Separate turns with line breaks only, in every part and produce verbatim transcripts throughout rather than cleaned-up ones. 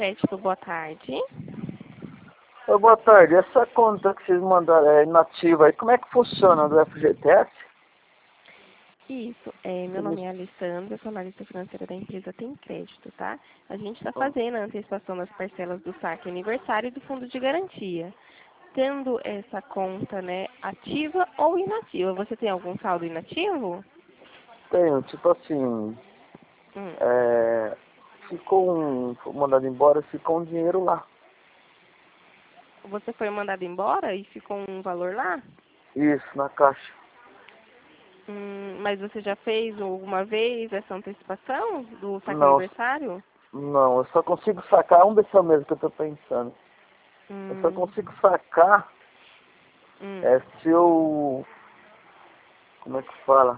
Crédito, boa tarde.
Ô, boa tarde, essa conta que vocês mandaram é inativa aí, como é que funciona do F G T S?
Isso, é, meu nome é Alessandra, sou analista financeira da empresa Tem Crédito, tá? A gente está fazendo a antecipação das parcelas do saque aniversário e do fundo de garantia. Tendo essa conta, né, ativa ou inativa, você tem algum saldo inativo?
Tenho, tipo assim,
Hum.
é, ficou um, foi mandado embora, ficou um dinheiro lá.
Você foi mandado embora e ficou um valor lá?
Isso, na caixa.
Hum, mas você já fez alguma vez essa antecipação do saque
Não,
aniversário?
não, eu só consigo sacar, um desse mesmo que eu tô pensando. Eu só
Hum,
consigo sacar
hum.
é, se eu, como é que fala?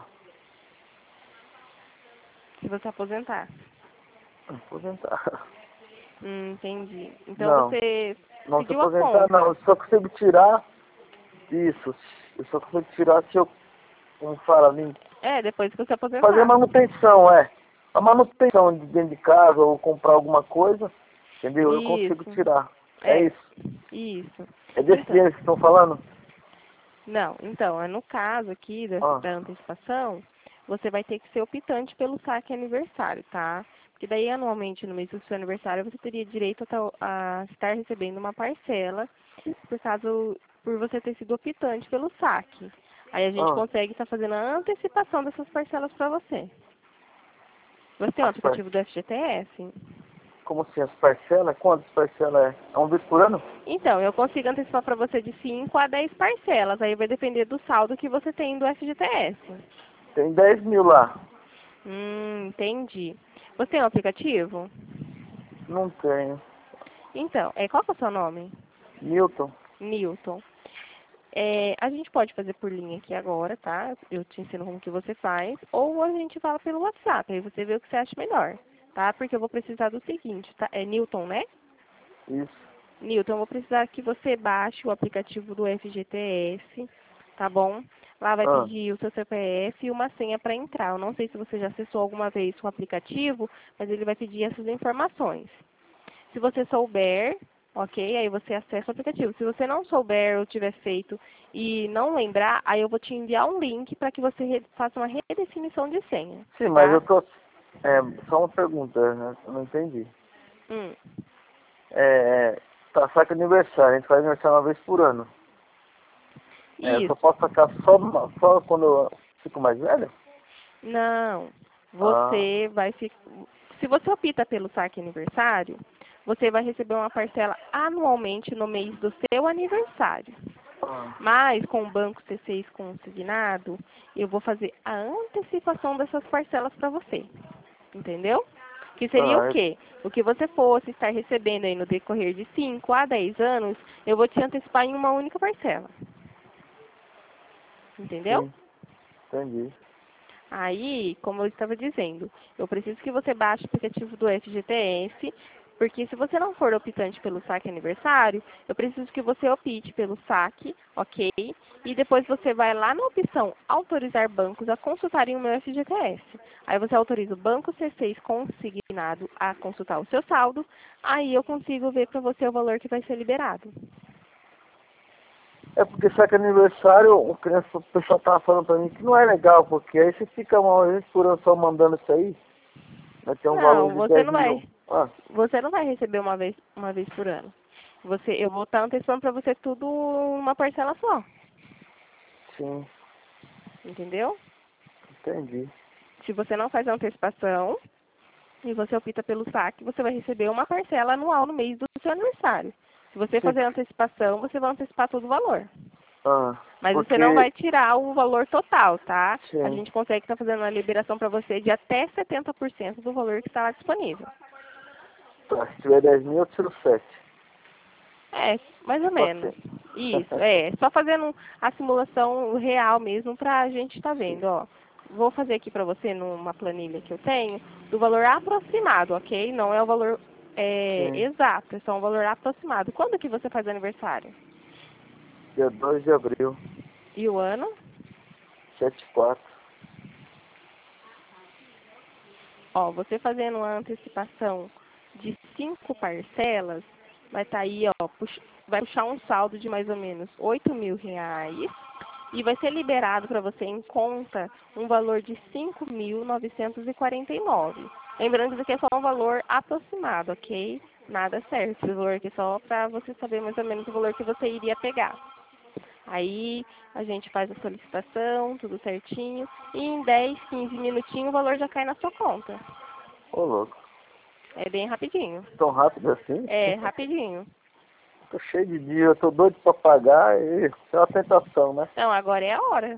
Se você aposentar.
Aposentar.
Hum, entendi. Então
Não,
você
não se
pediu a
aposentar
conta.
não, eu só consigo tirar isso, eu só consigo tirar se eu, como fala, mim,
É, depois que você
fazer
aposentar.
manutenção, é. A manutenção de dentro de casa ou comprar alguma coisa, entendeu? Eu consigo
Isso.
tirar. É
É,
isso.
isso.
É desse
Então,
dinheiro que estão falando?
não, então, é no caso aqui da,
Ah,
da antecipação, você vai ter que ser optante pelo saque aniversário, tá? Porque daí, anualmente, no mês do seu aniversário, você teria direito a, tal- a estar recebendo uma parcela, por caso, por você ter sido optante pelo saque. Aí a gente
ah,
consegue estar fazendo a antecipação dessas parcelas para você. Você tem o
as par...
aplicativo do F G T S?
Como assim, as parcelas? Quantas parcelas é? É uma vez por ano?
Então, eu consigo antecipar para você de cinco a dez parcelas. Aí vai depender do saldo que você tem do F G T S.
Tem dez mil lá.
Hum, entendi. Você tem o aplicativo?
Não tenho.
Então, é, qual que é o seu nome?
Milton?
Newton. É, a gente pode fazer por linha aqui agora, tá? Eu te ensino como que você faz. Ou a gente fala pelo WhatsApp, aí você vê o que você acha melhor, tá? Porque eu vou precisar do seguinte, tá? É Newton, né?
Isso.
Newton, eu vou precisar que você baixe o aplicativo do F G T S, tá bom? Lá vai
Ah,
pedir o seu C P F e uma senha para entrar. Eu não sei se você já acessou alguma vez o aplicativo, mas ele vai pedir essas informações. Se você souber, ok, aí você acessa o aplicativo. Se você não souber ou tiver feito e não lembrar, aí eu vou te enviar um link para que você re- faça uma redefinição de senha,
sim, mas eu
tá?
tô... É, só uma pergunta, né? Eu não entendi.
Hum,
É, tá, saca aniversário, a gente faz aniversário uma vez por ano. É, eu só
isso.
posso sacar só, numa- só quando eu fico mais velho?
Não.
Ah,
Você vai ficar. Se você opta pelo saque aniversário, você vai receber uma parcela anualmente no mês do seu aniversário.
ah,
Mas com o banco C seis consignado, eu vou fazer a antecipação dessas parcelas para você. Entendeu? Que seria o
ah,
quê? O que você fosse estar recebendo aí no decorrer de cinco a dez anos, eu vou te antecipar em uma única parcela. Entendeu?
sim, entendi.
Aí, como eu estava dizendo, eu preciso que você baixe o aplicativo do F G T S, porque se você não for optante pelo saque aniversário, eu preciso que você opte pelo saque, ok? E depois você vai lá na opção autorizar bancos a consultarem o meu F G T S. Aí você autoriza o banco C seis consignado a consultar o seu saldo, aí eu consigo ver para você o valor que vai ser liberado.
É porque saca aniversário, o criança, o pessoal tava falando pra mim que não é legal, porque aí você fica uma vez por ano só mandando isso aí, vai ter um valor
Não,
de
você
dez
não
mil.
vai.
Ah,
Você não vai receber uma vez, uma vez por ano. Você, eu vou estar antecipando para você tudo uma parcela só,
sim,
entendeu?
entendi.
Se você não faz a antecipação e você opta pelo saque, você vai receber uma parcela anual no mês do seu aniversário. Se você
Sim,
fazer a
porque,
antecipação, você vai antecipar todo o valor.
ah,
Mas você não
porque,
vai tirar o valor total, tá? A
sim,
gente consegue estar fazendo uma liberação para você de até setenta por cento do valor que está lá disponível.
tá, se tiver dez mil eu tiro sete.
É, mais ou
Tipo
menos.
assim.
Isso, é. Só fazendo a simulação real mesmo pra gente estar
Sim,
vendo, ó. Vou fazer aqui pra você numa planilha que eu tenho, do valor aproximado, ok? Não é o valor é,
sim.
exato, é só um valor aproximado. Quando que você faz aniversário?
Dia dois de abril,
E o ano?
sete quatro.
Ó, você fazendo uma antecipação de cinco parcelas, vai estar aí, ó, pux, vai puxar um saldo de mais ou menos oito mil reais e vai ser liberado para você em conta um valor de cinco mil novecentos e quarenta e nove. Lembrando que isso aqui é só um valor aproximado, ok? Nada certo, esse valor aqui é só para você saber mais ou menos o valor que você iria pegar. Aí a gente faz a solicitação, tudo certinho, e em dez, quinze minutinhos o valor já cai na sua conta.
Ô, louco.
É bem rapidinho.
Tão rápido assim?
É, rapidinho.
Tô cheio de dia, eu tô doido pra pagar e é uma tentação, né?
Não, agora é a hora.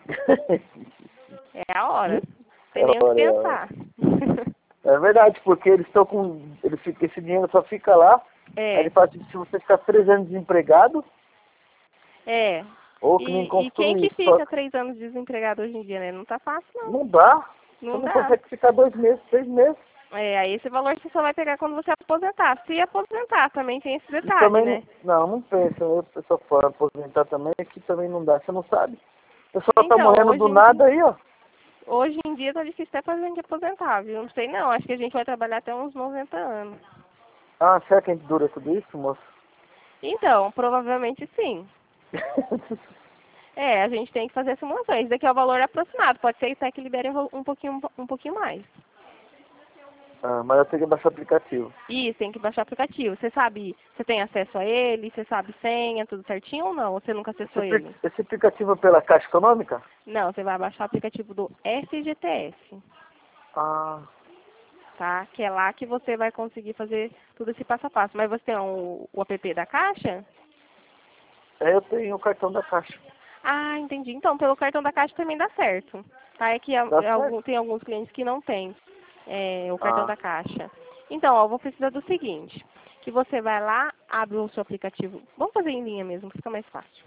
É a hora. Sem
É
nem o que
hora, é hora.
pensar.
É verdade, porque eles estão com. Ele fica, esse dinheiro só fica lá. Aí
É,
ele fala assim, se você ficar três anos desempregado,
é.
ou que nem
E, e quem que
construir. Só
fica três anos desempregado hoje em dia, né? Não tá fácil, não.
não dá. Você
Não
não
dá.
consegue ficar dois meses, três meses.
É, aí esse valor você só vai pegar quando você aposentar. Se aposentar, também tem esse
E
detalhe,
também,
né?
não, não pensa, eu pessoa fora aposentar também, aqui também não dá, você não sabe. O pessoal tá
Então,
morrendo
hoje
do
em dia,
nada aí, ó.
hoje em dia tá difícil até pra gente aposentar, viu? Não sei não, acho que a gente vai trabalhar até uns noventa anos.
Ah, será que a gente dura tudo isso, moço?
Então, provavelmente sim. É, a gente tem que fazer simulações. Esse daqui é o valor aproximado. Pode ser até que libere um pouquinho, um pouquinho mais.
Ah, mas eu tenho que baixar o aplicativo.
Isso, tem que baixar o aplicativo. Você sabe, você tem acesso a ele? Você sabe senha, tudo certinho ou não? Ou você nunca
Esse,
acessou
apli-
ele?
esse aplicativo é pela Caixa Econômica?
Não, você vai baixar o aplicativo do F G T S,
Ah,
tá? Que é lá que você vai conseguir fazer tudo esse passo a passo. Mas você tem o, o app da Caixa?
é, eu tenho o cartão da Caixa.
Ah, entendi. Então, pelo cartão da Caixa também dá certo. Tá? É que é,
Dá
é algum-
certo?
tem alguns clientes que não têm é, o cartão
Ah,
da Caixa. Então, ó, eu vou precisar do seguinte, que você vai lá, abre o seu aplicativo. Vamos fazer em linha mesmo, fica mais fácil.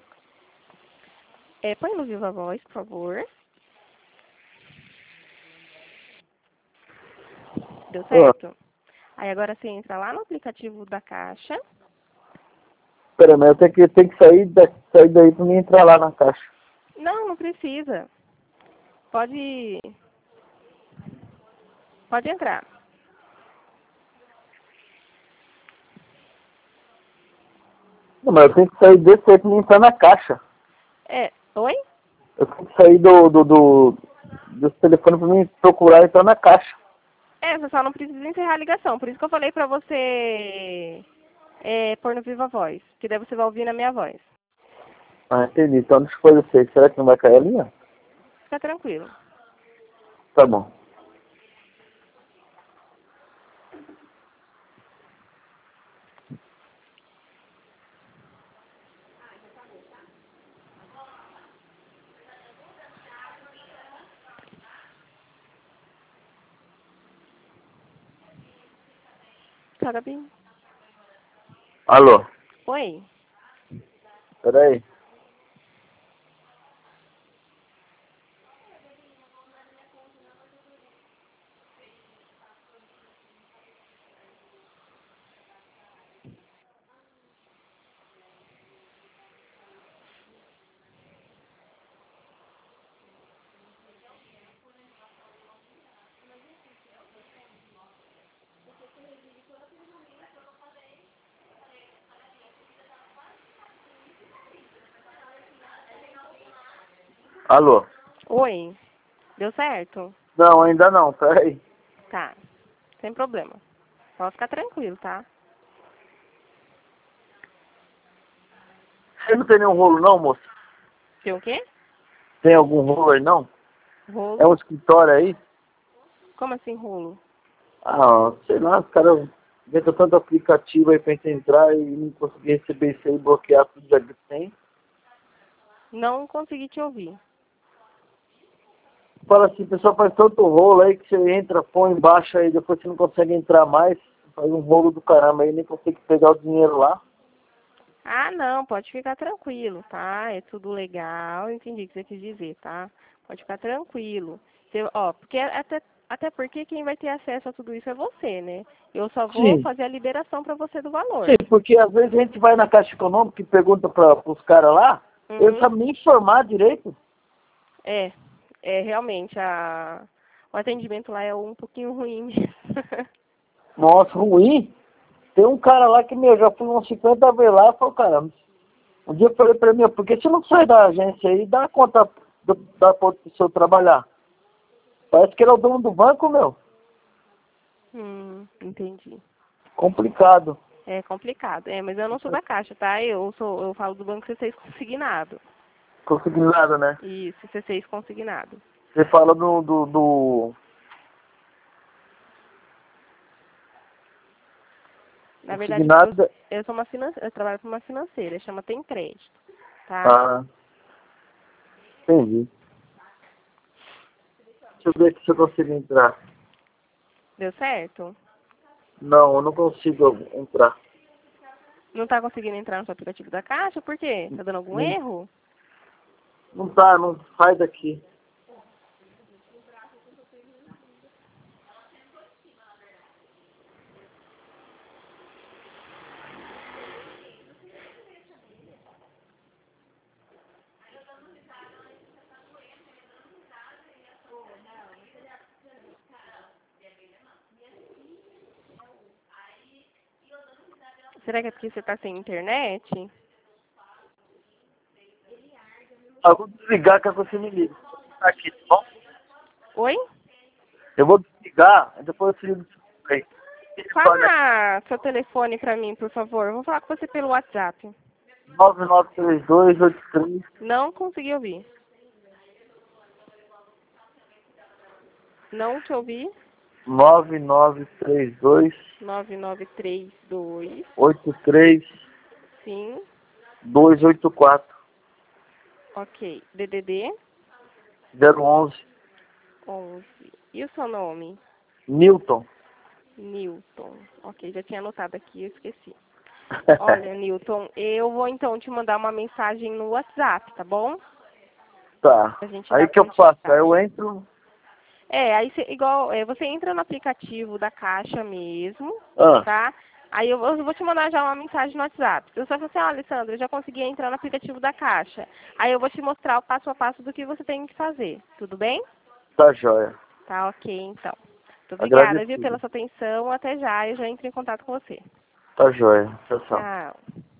É, põe no Viva Voz, por favor. Deu
ah,
certo? Aí agora você entra lá no aplicativo da Caixa.
pera, mas eu tenho que, tenho que sair, da, sair daí pra mim entrar lá na Caixa.
Não, não precisa. Pode, pode entrar.
Não, mas eu tenho que sair desse aí pra mim entrar na Caixa.
É, oi?
Eu tenho que sair do, do, do, do telefone pra mim procurar e entrar na Caixa.
É, você só não precisa encerrar a ligação. Por isso que eu falei pra você é, pôr no Viva Voz. Que daí você vai ouvir na minha voz.
Ah, entendi. Então deixa eu fazer isso aí. Será que não vai cair a linha?
Fica tranquilo.
Tá bom.
Tá, Gabi?
Alô?
Oi?
Peraí. Alô?
Oi? Deu certo?
Não, ainda não. Peraí.
Tá. Sem problema. Pode ficar tranquilo, tá?
Você não tem nenhum rolo não, moço?
Tem o quê?
Tem algum rolo aí não? É um
Rolo?
escritório aí?
Como assim rolo?
Ah, sei lá, os caras inventam tanto aplicativo aí pra gente entrar e não conseguir receber isso aí, bloquear tudo já que tem.
Não consegui te ouvir.
Fala assim, o pessoal faz tanto rolo aí que você entra, põe embaixo aí, depois você não consegue entrar mais, faz um rolo do caramba aí, nem consegue pegar o dinheiro lá.
Ah, não, pode ficar tranquilo, tá? É tudo legal, entendi o que você quis dizer, tá? Pode ficar tranquilo. Você, ó, porque até, até porque quem vai ter acesso a tudo isso é você, né? Eu só vou
Sim,
fazer a liberação para você do valor.
sim, porque às vezes a gente vai na Caixa Econômica e pergunta para os caras lá, eles não
Uhum.
sabem nem informar direito.
É, é realmente a, o atendimento lá é um pouquinho ruim mesmo.
Nossa, ruim. Tem um cara lá que, meu, já fui uns cinquenta vezes lá e falou, caramba. Um dia eu falei pra mim, por que você não sai da agência aí e dá conta do, da conta do seu trabalhar? Parece que ele é o dono do banco, meu.
Hum, entendi.
Complicado.
É complicado. É, mas eu não sou da Caixa, tá? Eu sou, eu falo do Banco C seis Consignado.
Consegui nada, né?
Isso, C seis Consignado.
Você fala do, do, do...
Na verdade, eu,
Consignado.
eu sou uma finan... eu trabalho para uma financeira, chama Tem Crédito, tá?
Ah, entendi. Deixa eu ver aqui se eu consigo entrar.
Deu certo?
Não, eu não consigo entrar.
Não tá conseguindo entrar no seu aplicativo da Caixa? Por quê? Tá dando algum
Não,
erro?
não tá, não sai daqui.
Será que é porque você tá sem internet?
Eu vou desligar que você me liga. Tá aqui, tá bom?
Oi?
Eu vou desligar, depois eu te ligo. Aí.
Fala seu telefone pra mim, por favor. Eu vou falar com você pelo WhatsApp.
nove nove três dois oito três.
Não consegui ouvir. Não te ouvi.
nove nove três dois
nove nove três dois.
oito três
Sim.
dois oito quatro
Ok. D D D
zero onze.
onze. E o seu nome?
Newton.
Newton. Ok, já tinha anotado aqui, eu esqueci. Olha, Newton, eu vou então te mandar uma mensagem no WhatsApp, tá bom?
Tá.
Pra gente
Aí
dar
que eu faço?
continuidade.
Aí eu entro.
É, aí cê, igual, é, você entra no aplicativo da Caixa mesmo,
Ah,
tá? Aí eu, vou eu vou te mandar já uma mensagem no WhatsApp. Se você falar assim, ó, Alessandra, eu já consegui entrar no aplicativo da Caixa. Aí eu vou te mostrar o passo a passo do que você tem que fazer. Tudo bem?
tá joia.
Tá ok, então. Muito obrigada, viu,
Agradecido.
pela sua atenção. Até já, eu já entro em contato com você.
Tá joia. Tchau, tchau.
Tchau.